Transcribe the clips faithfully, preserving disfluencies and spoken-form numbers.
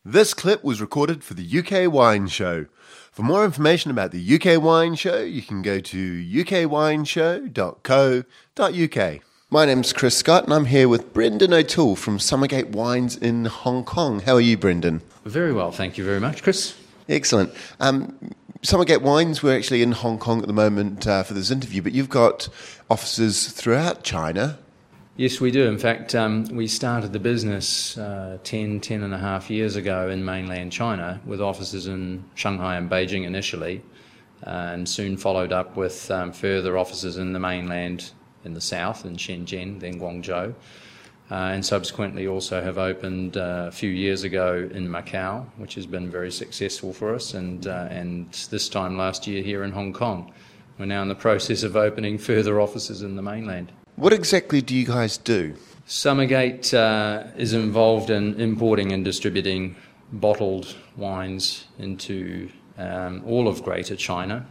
This clip was recorded for the U K Wine Show. For more information about the U K Wine Show, you can go to u k wine show dot co dot u k. My name's Chris Scott, and I'm here with Brendan O'Toole from Summergate Wines in Hong Kong. How are you, Brendan? Very well, thank you very much, Chris. Excellent. Um, Summergate Wines, we're actually in Hong Kong at the moment uh, for this interview, but you've got offices throughout China. Yes, we do. In fact, um, we started the business uh, ten, ten and a half years ago in mainland China with offices in Shanghai and Beijing initially, uh, and soon followed up with um, further offices in the mainland in the south, in Shenzhen, then Guangzhou, uh, and subsequently also have opened uh, a few years ago in Macau, which has been very successful for us, and, uh, and this time last year here in Hong Kong. We're now in the process of opening further offices in the mainland. What exactly do you guys do? Summergate uh, is involved in importing and distributing bottled wines into um, all of Greater China.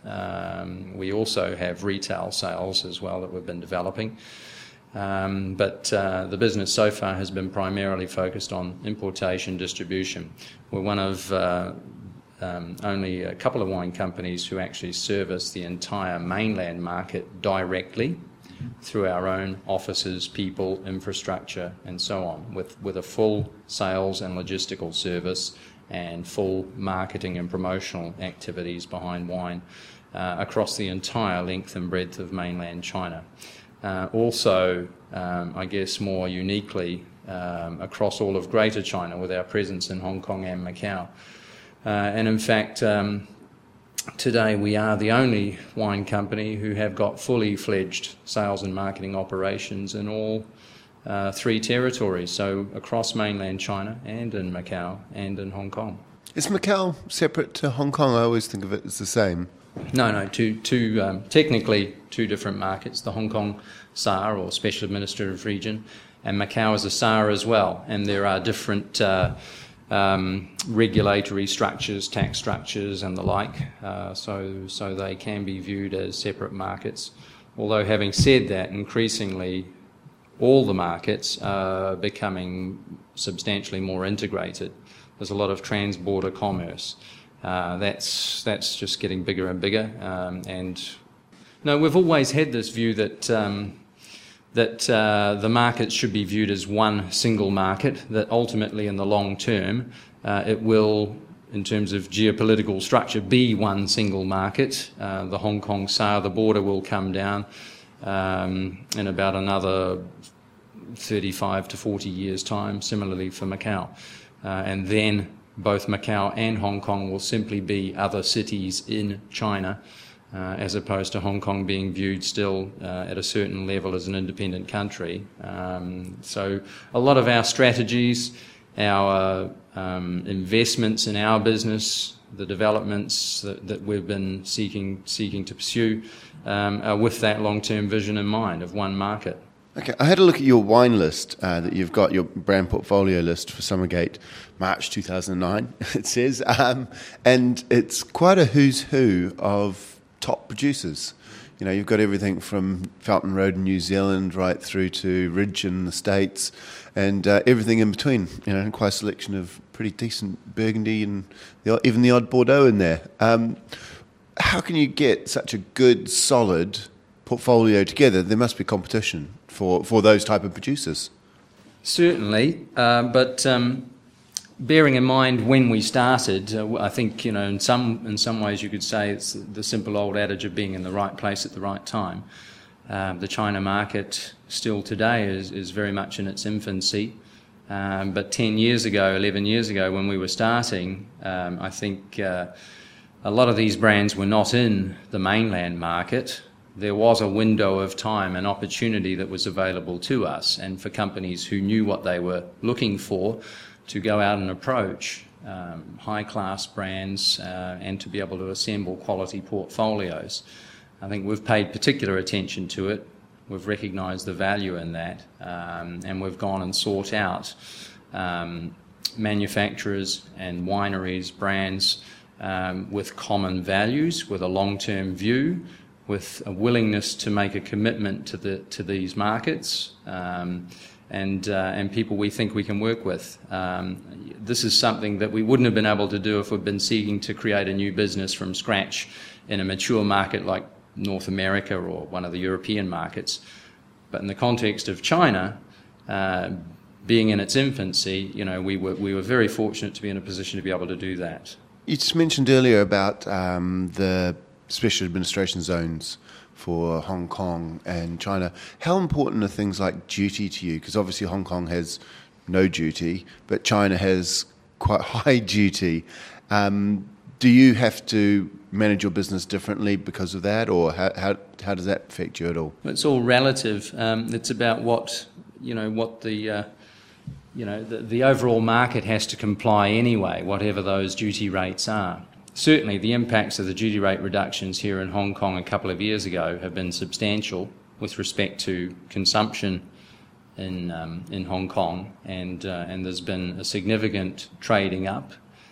Um, we also have retail sales as well that we've been developing. Um, but uh, the business so far has been primarily focused on importation distribution. We're one of uh, um, only a couple of wine companies who actually service the entire mainland market directly through our own offices, people, infrastructure, and so on, with, with a full sales and logistical service and full marketing and promotional activities behind wine uh, across the entire length and breadth of mainland China. Uh, also, um, I guess more uniquely, um, across all of Greater China with our presence in Hong Kong and Macau. Uh, and in fact, um, today we are the only wine company who have got fully fledged sales and marketing operations in all uh, three territories, so across mainland China and in Macau and in Hong Kong. Is Macau separate to Hong Kong? I always think of it as the same. No, no, two, two um, technically two different markets, the Hong Kong S A R, or Special Administrative Region, and Macau is a S A R as well, and there are different uh, Um, regulatory structures, tax structures and the like, uh, so so they can be viewed as separate markets. Although having said that, increasingly all the markets are becoming substantially more integrated. There's a lot of trans-border commerce. Uh, that's that's just getting bigger and bigger. Um, and no, we've always had this view that um, that uh, the markets should be viewed as one single market, that ultimately in the long term uh, it will, in terms of geopolitical structure, be one single market. Uh, the Hong Kong S A R, the border will come down um, in about another thirty-five to forty years' time, similarly for Macau. Uh, and then both Macau and Hong Kong will simply be other cities in China, Uh, as opposed to Hong Kong being viewed still uh, at a certain level as an independent country. Um, so a lot of our strategies, our um, investments in our business, the developments that, that we've been seeking seeking to pursue um, are with that long-term vision in mind of one market. Okay, I had a look at your wine list uh, that you've got, your brand portfolio list for Summergate, March two thousand nine, it says, um, and it's quite a who's who of top producers. You know, you've got everything from Fountain Road in New Zealand right through to Ridge in the States, and uh, everything in between. You know, and quite a selection of pretty decent Burgundy and the, even the odd Bordeaux in there. Um, how can you get such a good, solid portfolio together? There must be competition for, for those type of producers. Certainly, uh, but um, bearing in mind when we started, uh, I think, you know, in some in some ways you could say it's the simple old adage of being in the right place at the right time. Uh, the China market still today is, is very much in its infancy, um, but ten years ago, eleven years ago when we were starting, um, I think uh, a lot of these brands were not in the mainland market. There was a window of time and opportunity that was available to us, and for companies who knew what they were looking for, to go out and approach um, high-class brands uh, and to be able to assemble quality portfolios. I think we've paid particular attention to it. We've recognised the value in that, um, and we've gone and sought out um, manufacturers and wineries, brands um, with common values, with a long-term view, with a willingness to make a commitment to the to these markets, um, and uh, and people we think we can work with. Um, this is something that we wouldn't have been able to do if we'd been seeking to create a new business from scratch in a mature market like North America or one of the European markets. But in the context of China, uh, being in its infancy, you know, we were we were very fortunate to be in a position to be able to do that. You just mentioned earlier about um, the special administration zones for Hong Kong and China. How important are things like duty to you? Because obviously Hong Kong has no duty, but China has quite high duty. Um, do you have to manage your business differently because of that, or how how, how does that affect you at all? It's all relative. Um, it's about what you know what the uh, you know the, the overall market has to comply anyway, whatever those duty rates are. Certainly, the impacts of the duty rate reductions here in Hong Kong a couple of years ago have been substantial with respect to consumption in um, in Hong Kong, and uh, and there's been a significant trading up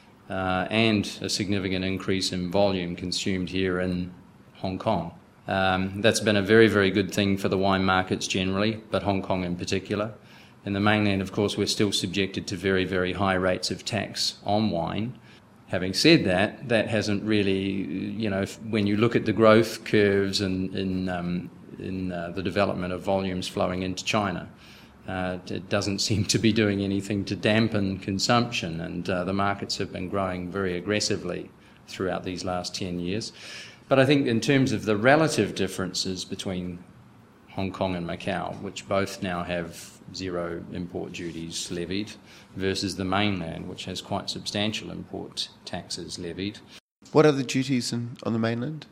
uh, and a significant increase in volume consumed here in Hong Kong. Um, that's been a very, very good thing for the wine markets generally, but Hong Kong in particular. In the mainland, of course, we're still subjected to very, very high rates of tax on wine. Having said that, that hasn't really, you know, when you look at the growth curves and in, um, in uh, the development of volumes flowing into China, uh, it doesn't seem to be doing anything to dampen consumption, and uh, the markets have been growing very aggressively throughout these last ten years. But I think in terms of the relative differences between Hong Kong and Macau, which both now have zero import duties levied, versus the mainland, which has quite substantial import taxes levied. What are the duties in, on the mainland?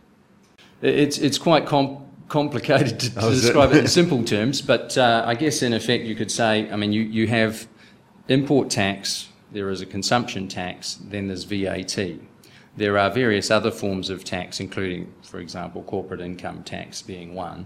It's it's quite com- complicated to, to oh, describe it? it in simple terms, but uh, I guess in effect you could say, I mean, you, you have import tax, there is a consumption tax, then there's V A T. There are various other forms of tax, including, for example, corporate income tax being one.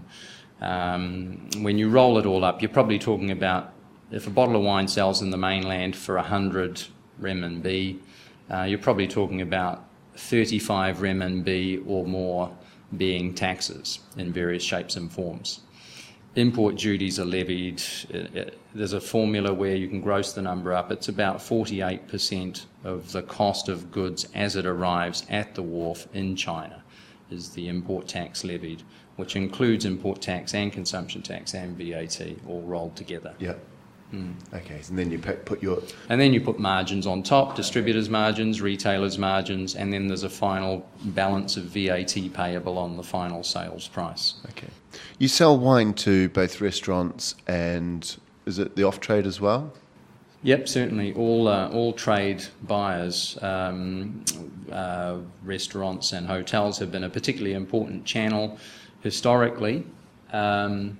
Um, when you roll it all up, you're probably talking about, if a bottle of wine sells in the mainland for one hundred renminbi, uh, you're probably talking about thirty-five renminbi or more being taxes in various shapes and forms. Import duties are levied. There's a formula where you can gross the number up. It's about forty-eight percent of the cost of goods as it arrives at the wharf in China is the import tax levied, which includes import tax and consumption tax and V A T all rolled together. Yeah. Mm. Okay, and then you put your... And then you put margins on top, distributors' margins, retailers' margins, and then there's a final balance of V A T payable on the final sales price. Okay. You sell wine to both restaurants and, is it the off-trade as well? Yep, certainly. All uh, all trade buyers, um, uh, restaurants and hotels have been a particularly important channel historically. Um,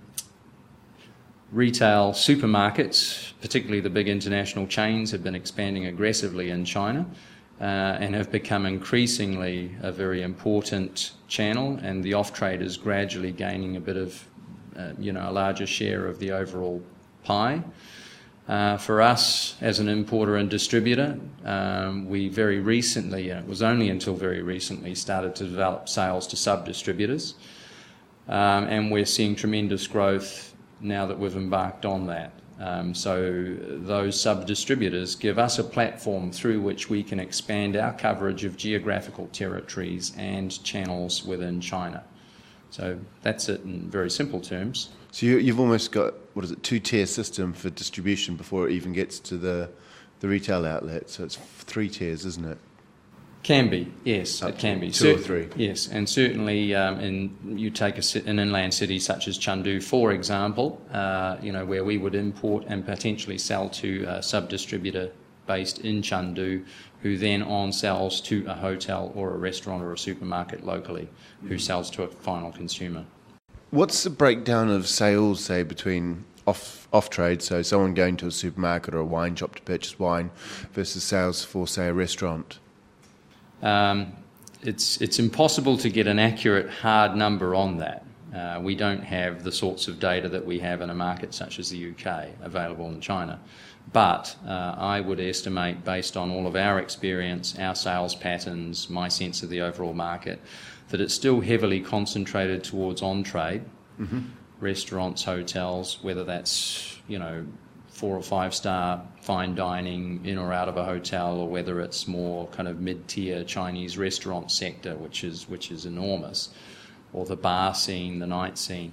Retail supermarkets, particularly the big international chains, have been expanding aggressively in China uh, and have become increasingly a very important channel, and the off-trade is gradually gaining a bit of, uh, you know, a larger share of the overall pie. Uh, for us, as an importer and distributor, um, we very recently, and it was only until very recently, started to develop sales to sub-distributors, um, and we're seeing tremendous growth now that we've embarked on that. Um, so those sub-distributors give us a platform through which we can expand our coverage of geographical territories and channels within China. So that's it in very simple terms. So you, you've almost got, what is it, two-tier system for distribution before it even gets to the, the retail outlet. So it's three tiers, isn't it? Can be, yes, Up it can be. Two Cer- or three. Yes, and certainly um, in you take a, an inland city such as Chengdu, for example, uh, you know, where we would import and potentially sell to a sub-distributor based in Chengdu, who then on sells to a hotel or a restaurant or a supermarket locally, who sells to a final consumer. What's the breakdown of sales, say, between off off trade, so someone going to a supermarket or a wine shop to purchase wine, versus sales for, say, a restaurant? Um, it's it's impossible to get an accurate hard number on that. Uh, we don't have the sorts of data that we have in a market such as the U K available in China. But uh, I would estimate, based on all of our experience, our sales patterns, my sense of the overall market, that it's still heavily concentrated towards on-trade, mm-hmm. restaurants, hotels, whether that's, you know, four or five star fine dining in or out of a hotel, or whether it's more kind of mid-tier Chinese restaurant sector, which is which is enormous, or the bar scene, the night scene.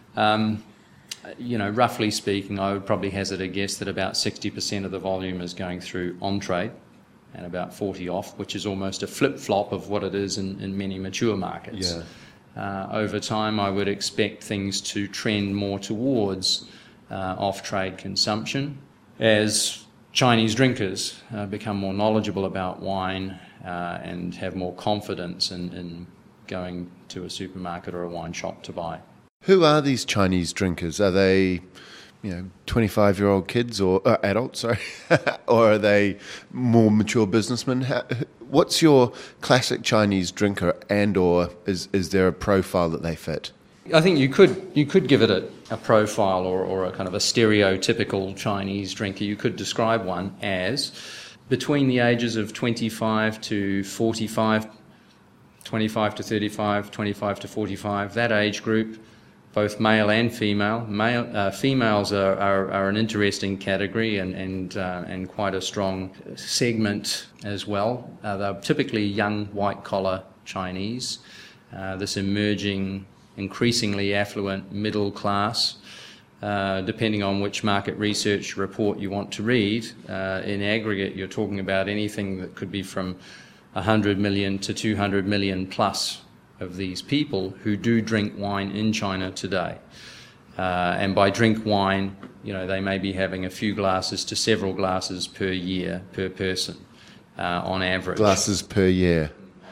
Um, you know, roughly speaking, I would probably hazard a guess that about sixty percent of the volume is going through on-trade and about forty off, which is almost a flip-flop of what it is in, in many mature markets. Yeah. Uh, over time, I would expect things to trend more towards uh, off-trade consumption as Chinese drinkers uh, become more knowledgeable about wine uh, and have more confidence in, in going to a supermarket or a wine shop to buy. Who are these Chinese drinkers? Are they, you know, twenty-five-year-old kids or uh, adults, sorry, or are they more mature businessmen? How, what's your classic Chinese drinker, and or is is there a profile that they fit? I think you could you could give it a, a profile or, or a kind of a stereotypical Chinese drinker. You could describe one as between the ages of twenty-five to forty-five, twenty-five to thirty-five, twenty-five to forty-five, that age group, both male and female. Male, uh, females are, are, are an interesting category and and, uh, and quite a strong segment as well. Uh, they're typically young white-collar Chinese, uh, this emerging, increasingly affluent middle class. Uh, depending on which market research report you want to read, uh, in aggregate you're talking about anything that could be from one hundred million to two hundred million plus of these people who do drink wine in China today. Uh, and by drink wine, you know, they may be having a few glasses to several glasses per year per person uh, on average. Glasses per year,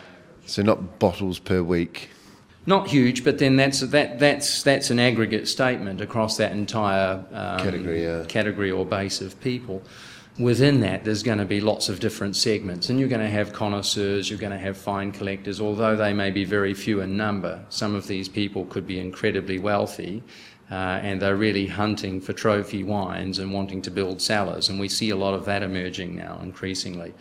so not bottles per week. Not huge, but then that's that that's that's an aggregate statement across that entire um, category, yeah. category or base of people. Within that, there's going to be lots of different segments, and you're going to have connoisseurs, you're going to have fine collectors, although they may be very few in number. Some of these people could be incredibly wealthy, uh, and they're really hunting for trophy wines and wanting to build cellars, and we see a lot of that emerging now increasingly.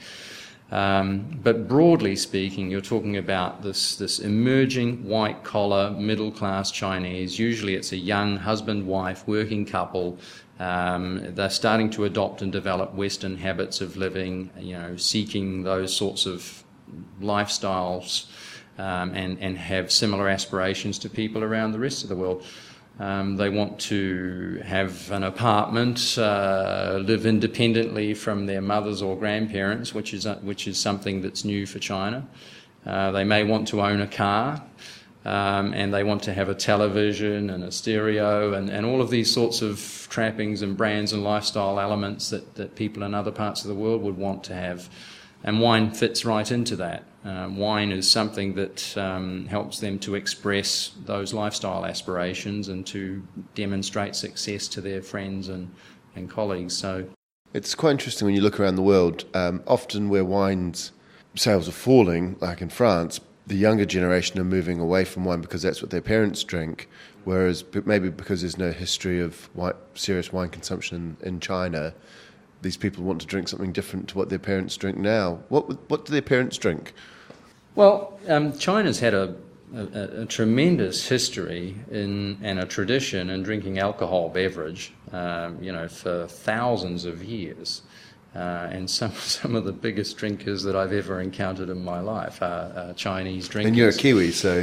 Um, but broadly speaking, you're talking about this, this emerging white-collar, middle-class Chinese. Usually it's a young husband-wife working couple. Um, they're starting to adopt and develop Western habits of living, you know, seeking those sorts of lifestyles um, and, and have similar aspirations to people around the rest of the world. Um, they want to have an apartment, uh, live independently from their mothers or grandparents, which is uh, which is something that's new for China. Uh, they may want to own a car, um, and they want to have a television and a stereo and, and all of these sorts of trappings and brands and lifestyle elements that, that people in other parts of the world would want to have. And wine fits right into that. Uh, wine is something that um, helps them to express those lifestyle aspirations and to demonstrate success to their friends and, and colleagues. So it's quite interesting when you look around the world. Um, often where wine's sales are falling, like in France, the younger generation are moving away from wine because that's what their parents drink, whereas maybe because there's no history of wine, serious wine consumption in, in China, these people want to drink something different to what their parents drink now. What what do their parents drink? Well, um, China's had a, a, a tremendous history in and a tradition in drinking alcohol beverage, um, you know, for thousands of years. Uh, and some some of the biggest drinkers that I've ever encountered in my life are, are Chinese drinkers. And you're a Kiwi, so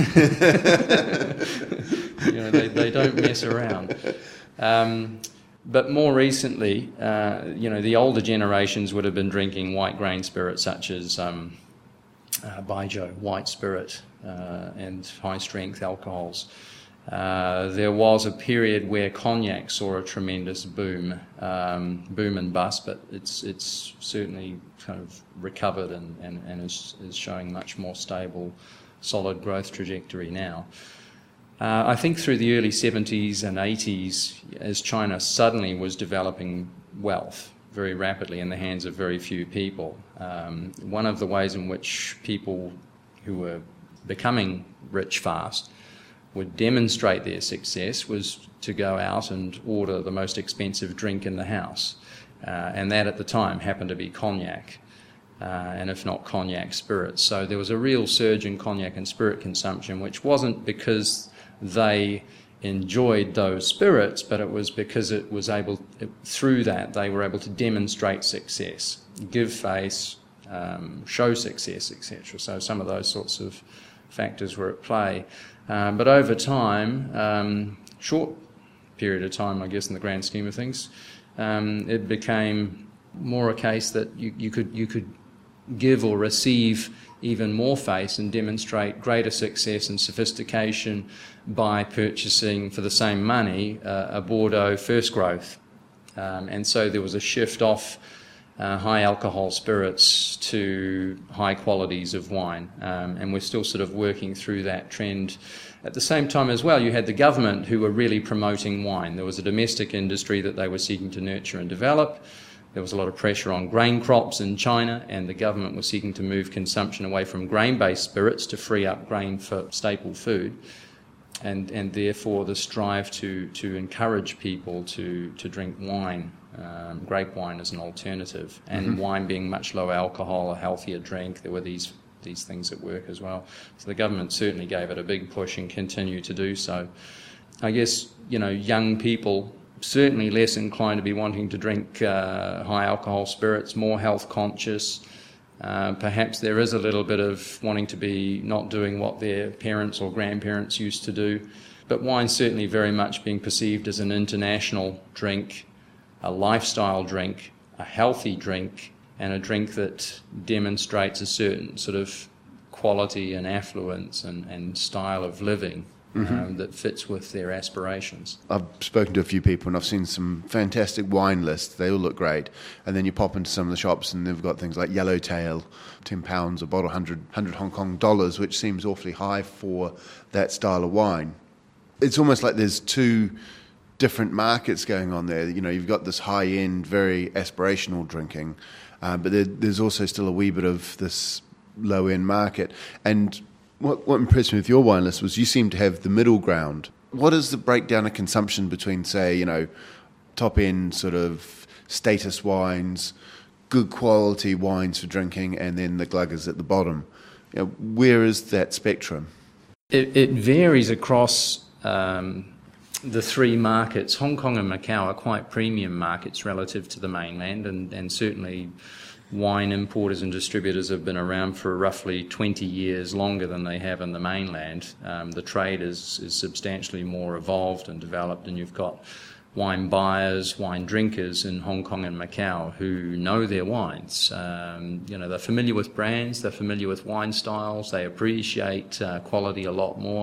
you know they, they don't mess around. Um, But more recently, uh, you know, the older generations would have been drinking white grain spirits such as um, uh, Baijiu, white spirit, uh, and high-strength alcohols. Uh, there was a period where cognac saw a tremendous boom, um, boom and bust, but it's it's certainly kind of recovered and, and, and is, is showing much more stable, solid growth trajectory now. Uh, I think through the early seventies and eighties, as China suddenly was developing wealth very rapidly in the hands of very few people, um, one of the ways in which people who were becoming rich fast would demonstrate their success was to go out and order the most expensive drink in the house. Uh, and that at the time happened to be cognac, uh, and if not cognac spirits. So there was a real surge in cognac and spirit consumption, which wasn't because they enjoyed those spirits, but it was because it was able, it, through that, they were able to demonstrate success, give face, um, show success, et cetera. So some of those sorts of factors were at play. Um, but over time, um, short period of time, I guess, in the grand scheme of things, um, it became more a case that you, you could you could give or receive even more face and demonstrate greater success and sophistication by purchasing for the same money uh, a Bordeaux first growth. Um, and so there was a shift off uh, high alcohol spirits to high qualities of wine. Um, and we're still sort of working through that trend. At the same time as well, you had the government who were really promoting wine. There was a domestic industry that they were seeking to nurture and develop. There was a lot of pressure on grain crops in China, and the government was seeking to move consumption away from grain-based spirits to free up grain for staple food, and and therefore the strive to to encourage people to to drink wine, um, grape wine as an alternative, and mm-hmm. wine being much lower alcohol, a healthier drink. There were these these things at work as well. So the government certainly gave it a big push and continue to do so. I guess, you know, young people certainly less inclined to be wanting to drink uh, high alcohol spirits, more health conscious. Uh, perhaps there is a little bit of wanting to be not doing what their parents or grandparents used to do. But wine's certainly very much being perceived as an international drink, a lifestyle drink, a healthy drink, and a drink that demonstrates a certain sort of quality and affluence and, and style of living. Mm-hmm. Um, that fits with their aspirations. I've spoken to a few people and I've seen some fantastic wine lists. They all look great. And then you pop into some of the shops and they've got things like Yellowtail, ten pounds a bottle, one hundred, one hundred Hong Kong dollars, which seems awfully high for that style of wine. It's almost like there's two different markets going on there. You know, you've got this high-end, very aspirational drinking, uh, but there, there's also still a wee bit of this low-end market. And What, what impressed me with your wine list was you seem to have the middle ground. What is the breakdown of consumption between, say, you know, top-end sort of status wines, good quality wines for drinking, and then the gluggers at the bottom? You know, where is that spectrum? It, it varies across um, the three markets. Hong Kong and Macau are quite premium markets relative to the mainland, and, and certainly wine importers and distributors have been around for roughly twenty years, longer than they have in the mainland. Um, the trade is, is substantially more evolved and developed, and you've got wine buyers, wine drinkers in Hong Kong and Macau who know their wines. Um, you know, they're familiar with brands, they're familiar with wine styles, they appreciate uh, quality a lot more,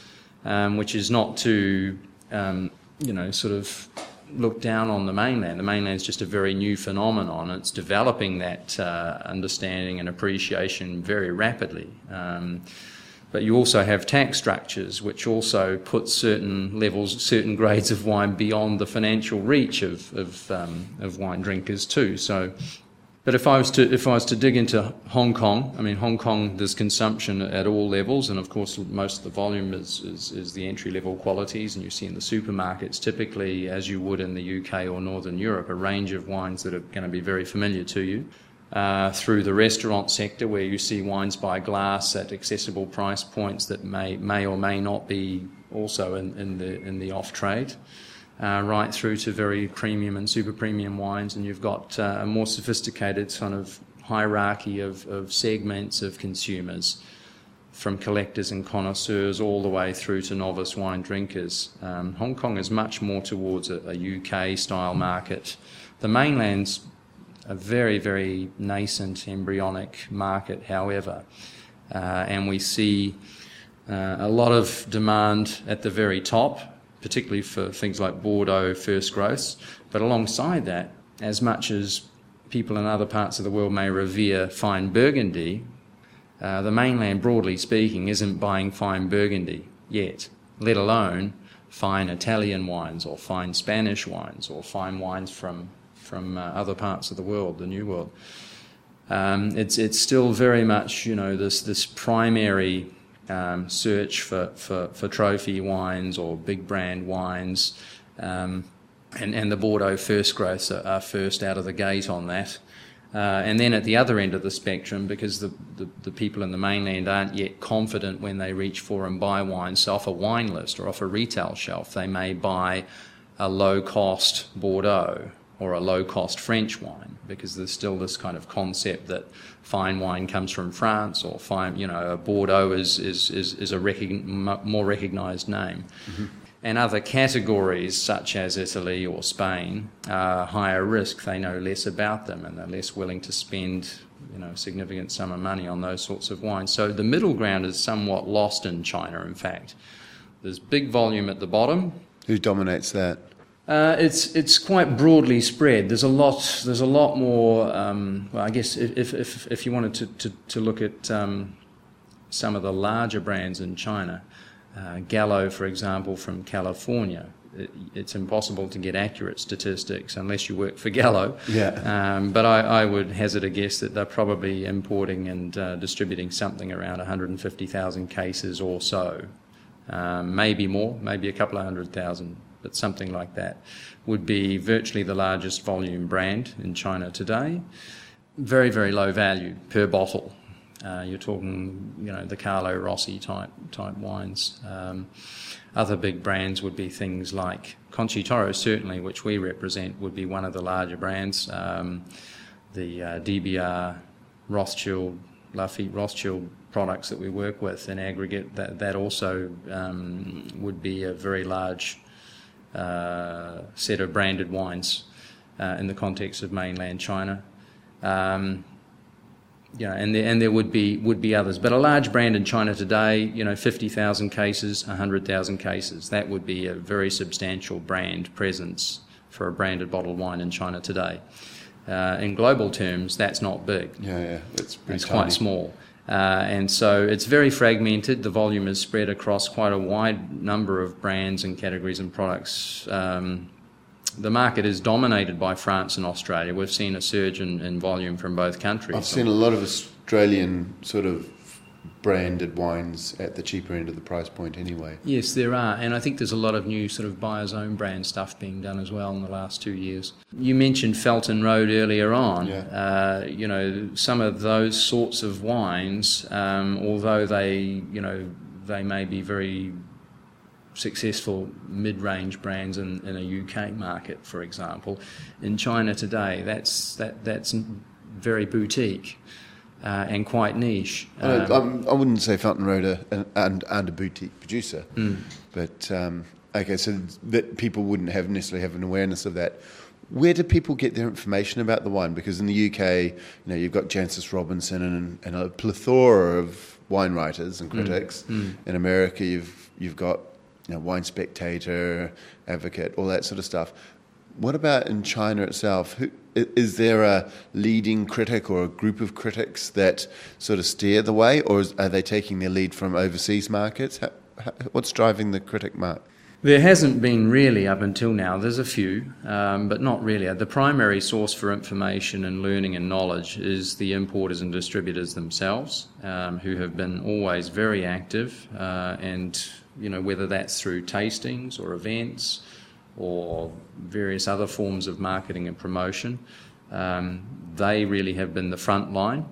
um, which is not to, um, you know, sort of look down on the mainland. The mainland is just a very new phenomenon. It's developing that uh, understanding and appreciation very rapidly. Um, but you also have tax structures which also put certain levels, certain grades of wine beyond the financial reach of of, um, of wine drinkers too. So, but if I was to if I was to dig into Hong Kong, I mean, Hong Kong, there's consumption at all levels, and of course most of the volume is, is, is the entry-level qualities, and you see in the supermarkets typically, as you would in the U K or Northern Europe, a range of wines that are going to be very familiar to you. Uh, through the restaurant sector, where you see wines by glass at accessible price points that may may or may not be also in, in the in the off-trade. Uh, right through to very premium and super premium wines, and you've got uh, a more sophisticated sort of hierarchy of, of segments of consumers, from collectors and connoisseurs all the way through to novice wine drinkers. Um, Hong Kong is much more towards a, a U K-style market. The mainland's a very, very nascent, embryonic market, however, uh, and we see uh, a lot of demand at the very top, particularly for things like Bordeaux first growths. But alongside that, as much as people in other parts of the world may revere fine Burgundy, uh, the mainland, broadly speaking, isn't buying fine Burgundy yet, let alone fine Italian wines or fine Spanish wines or fine wines from, from uh, other parts of the world, the New World. Um, it's, it's still very much, you know, this, this primary Um, search for, for, for trophy wines or big brand wines, um, and, and the Bordeaux first growths are, are first out of the gate on that. Uh, and then at the other end of the spectrum, because the, the, the people in the mainland aren't yet confident when they reach for and buy wine, so off a wine list or off a retail shelf, they may buy a low-cost Bordeaux or a low-cost French wine, because there's still this kind of concept that fine wine comes from France, or fine, you know, a Bordeaux is is is, is a recogn- more recognised name. Mm-hmm. And other categories, such as Italy or Spain, are higher risk. They know less about them, and they're less willing to spend, you know, a significant sum of money on those sorts of wines. So the middle ground is somewhat lost in China, in fact. There's big volume at the bottom. Who dominates that? Uh, it's it's quite broadly spread. There's a lot. There's a lot more. Um, well, I guess if if if you wanted to to, to look at um, some of the larger brands in China. Uh, Gallo, for example, from California, it, it's impossible to get accurate statistics unless you work for Gallo. Yeah. Um, but I, I would hazard a guess that they're probably importing and uh, distributing something around one hundred fifty thousand cases or so. Um, maybe more, maybe a couple of hundred thousand, but something like that would be virtually the largest volume brand in China today. Very, very low value per bottle. Uh, you're talking, you know, the Carlo Rossi type type wines. Um, other big brands would be things like Conchitoro, certainly, which we represent, would be one of the larger brands. Um, the uh, D B R, Rothschild, Lafite Rothschild products that we work with in aggregate, that, that also um, would be a very large uh, set of branded wines uh, in the context of mainland China. Um, You know, and there, and there would be would be others, but a large brand in China today, you know, fifty thousand cases, one hundred thousand cases, that would be a very substantial brand presence for a branded bottled wine in China today. Uh, in global terms, that's not big. Yeah, yeah, it's pretty It's tiny. quite small. Uh, and so it's very fragmented. The volume is spread across quite a wide number of brands and categories and products. Um, The market is dominated by France and Australia. We've seen a surge in, in volume from both countries. I've seen a lot of Australian sort of branded wines at the cheaper end of the price point anyway. Yes, there are, and I think there's a lot of new sort of buyer's own brand stuff being done as well in the last two years. You mentioned Felton Road earlier on. Yeah. Uh, you know, some of those sorts of wines, um, although they, you know, they may be very successful mid-range brands in, in a U K market, for example. In China today, that's that that's very boutique uh, and quite niche. Um, I, I'm, I wouldn't say Fountain Road are, and, and a boutique producer, mm. but um, okay, so that people wouldn't have necessarily have an awareness of that. Where do people get their information about the wine? Because in the U K, you know, you've got Jancis Robinson and, and a plethora of wine writers and critics. Mm. Mm. In America, you've you've got you know, Wine Spectator, Advocate, all that sort of stuff. What about in China itself? Who, is there a leading critic or a group of critics that sort of steer the way, or is, are they taking their lead from overseas markets? How, how, what's driving the critic mark? There hasn't been really up until now. There's a few, um, but not really. The primary source for information and learning and knowledge is the importers and distributors themselves, um, who have been always very active uh, and you know, whether that's through tastings or events or various other forms of marketing and promotion. Um, they really have been the front line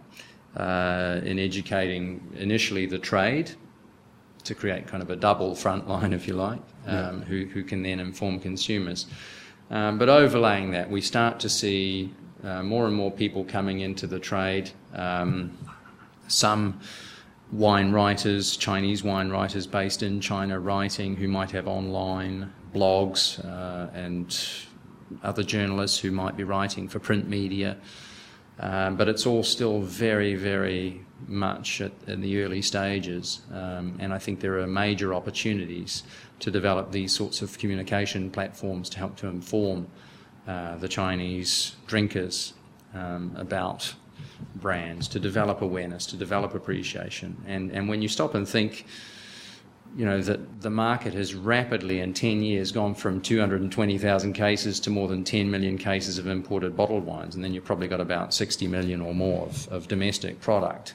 uh, in educating initially the trade to create kind of a double front line, if you like, um, yeah. who, who can then inform consumers. Um, but overlaying that, we start to see uh, more and more people coming into the trade, um, some wine writers, Chinese wine writers based in China writing, who might have online blogs uh, and other journalists who might be writing for print media. Um, but it's all still very, very much at, in the early stages. Um, and I think there are major opportunities to develop these sorts of communication platforms to help to inform uh, the Chinese drinkers um, about brands, to develop awareness, to develop appreciation. And and when you stop and think, you know, that the market has rapidly in ten years gone from two hundred twenty thousand cases to more than ten million cases of imported bottled wines, and then you've probably got about sixty million or more of, of domestic product,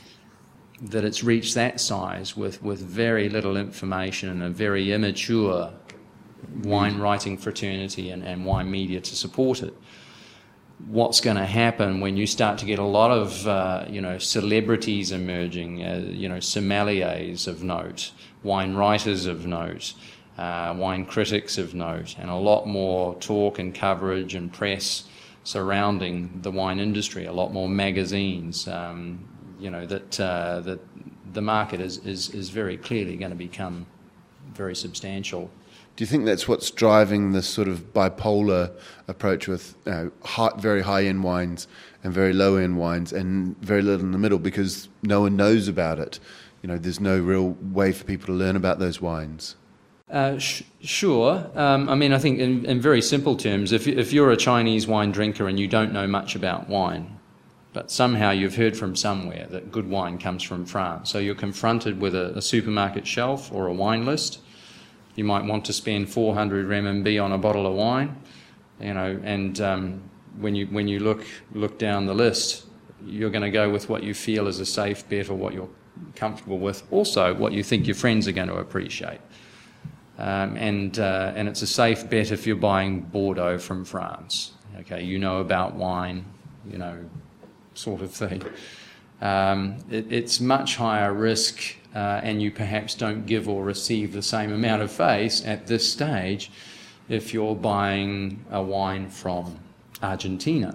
that it's reached that size with, with very little information and a very immature wine writing fraternity and, and wine media to support it. what's going to happen when you start to get a lot of uh, you know celebrities emerging, uh, you know sommeliers of note, wine writers of note, uh, wine critics of note, and a lot more talk and coverage and press surrounding the wine industry, a lot more magazines, um, you know, that uh, that the market is, is, is very clearly going to become very substantial. Do you think that's what's driving this sort of bipolar approach with you know, high, very high-end wines and very low-end wines and very little in the middle because no one knows about it? You know, there's no real way for people to learn about those wines. Uh, sh- sure. Um, I mean, I think in, in very simple terms, if, if you're a Chinese wine drinker and you don't know much about wine, but somehow you've heard from somewhere that good wine comes from France, so you're confronted with a, a supermarket shelf or a wine list. You might want to spend four hundred renminbi on a bottle of wine, you know, and um, when you when you look look down the list, you're going to go with what you feel is a safe bet or what you're comfortable with. Also, what you think your friends are going to appreciate. Um, and uh, and it's a safe bet if you're buying Bordeaux from France. Okay, you know about wine, you know, sort of thing. Um, it, it's much higher risk, uh, and you perhaps don't give or receive the same amount of face at this stage if you're buying a wine from Argentina.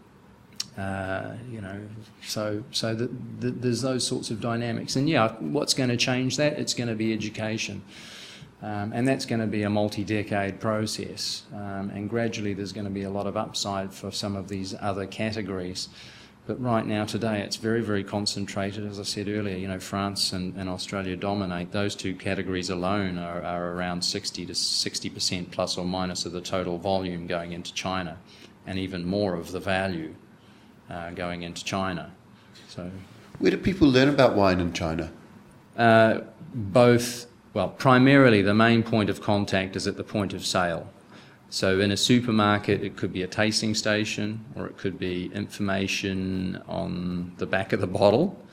Uh, you know, so so the, the, there's those sorts of dynamics, and yeah, what's going to change that? It's going to be education. Um, and that's going to be a multi-decade process, um, and gradually there's going to be a lot of upside for some of these other categories. But right now, today, it's very, very concentrated. As I said earlier, you know, France and, and Australia dominate. Those two categories alone are, are around sixty to sixty percent plus or minus of the total volume going into China, and even more of the value uh, going into China. So, where do people learn about wine in China? Uh, both. Well, primarily the main point of contact is at the point of sale. So in a supermarket, it could be a tasting station, or it could be information on the back of the bottle,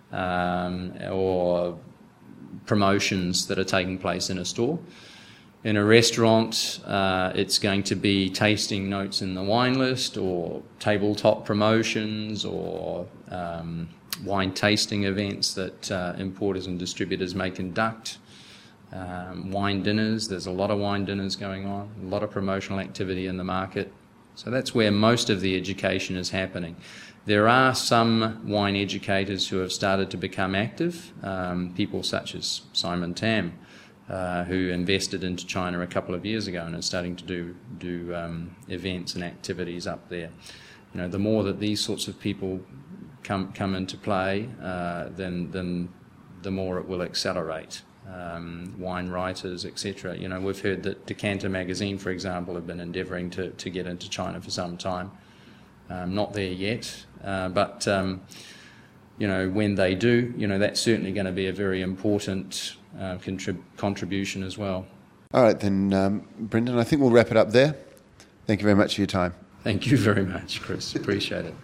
um, or promotions that are taking place in a store. In a restaurant, uh, it's going to be tasting notes in the wine list, or tabletop promotions, or um, wine tasting events that uh, importers and distributors may conduct. Um, wine dinners, there's a lot of wine dinners going on, a lot of promotional activity in the market. So that's where most of the education is happening. There are some wine educators who have started to become active, um, people such as Simon Tam, uh, who invested into China a couple of years ago and is starting to do, do um, events and activities up there. You know, the more that these sorts of people come, come into play, uh, then, then the more it will accelerate. Um, wine writers, et cetera. You know, we've heard that Decanter magazine, for example, have been endeavouring to, to get into China for some time. Um, not there yet, uh, but um, you know, when they do, you know, that's certainly going to be a very important uh, contrib- contribution as well. All right, then, um, Brendan, I think we'll wrap it up there. Thank you very much for your time. Thank you very much, Chris. Appreciate it.